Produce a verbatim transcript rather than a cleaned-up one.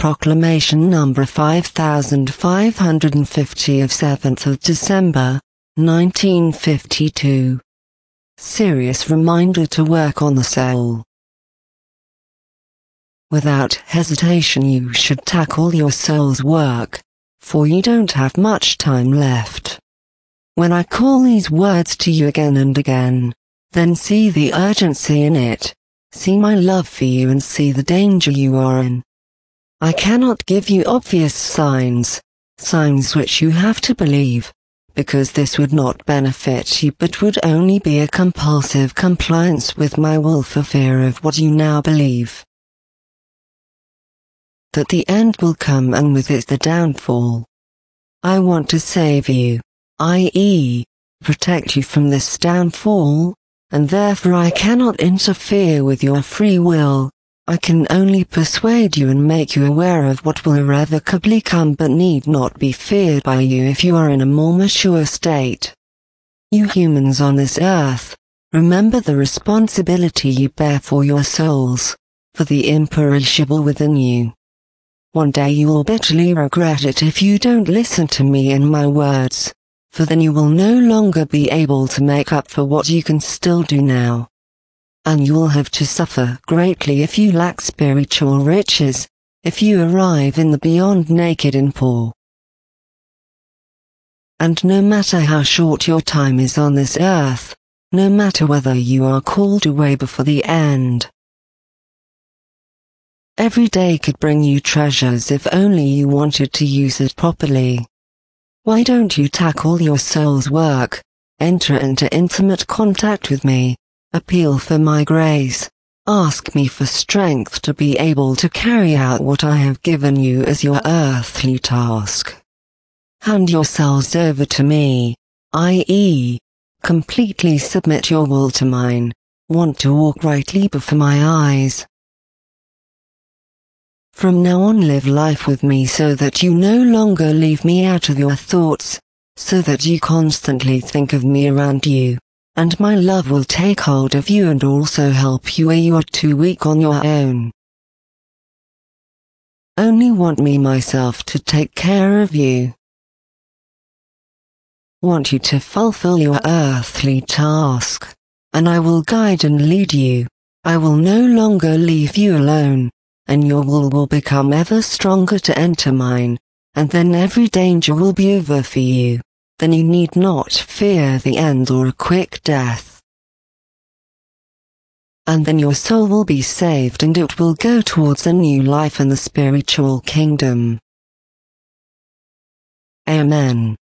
Proclamation number five thousand five hundred fifty of seventh of December, nineteen fifty-two. Serious reminder to work on the soul. Without hesitation you should tackle your soul's work, for you don't have much time left. When I call these words to you again and again, then see the urgency in it, see my love for you and see the danger you are in. I cannot give you obvious signs, signs which you have to believe, because this would not benefit you but would only be a compulsive compliance with my will for fear of what you now believe. That the end will come and with it the downfall. I want to save you, that is, protect you from this downfall, and therefore I cannot interfere with your free will. I can only persuade you and make you aware of what will irrevocably come but need not be feared by you if you are in a more mature state. You humans on this earth, remember the responsibility you bear for your souls, for the imperishable within you. One day you will bitterly regret it if you don't listen to me and my words, for then you will no longer be able to make up for what you can still do now. And you will have to suffer greatly if you lack spiritual riches, if you arrive in the beyond naked and poor. And no matter how short your time is on this earth, no matter whether you are called away before the end, every day could bring you treasures if only you wanted to use it properly. Why don't you tackle your soul's work, enter into intimate contact with me, appeal for my grace, ask me for strength to be able to carry out what I have given you as your earthly task. Hand yourselves over to me, that is, completely submit your will to mine, want to walk rightly before my eyes. From now on live life with me so that you no longer leave me out of your thoughts, so that you constantly think of me around you. And my love will take hold of you and also help you where you are too weak on your own. Only want me myself to take care of you. Want you to fulfill your earthly task, and I will guide and lead you. I will no longer leave you alone, and your will will become ever stronger to enter mine, and then every danger will be over for you. Then you need not fear the end or a quick death. And then your soul will be saved and it will go towards a new life in the spiritual kingdom. Amen.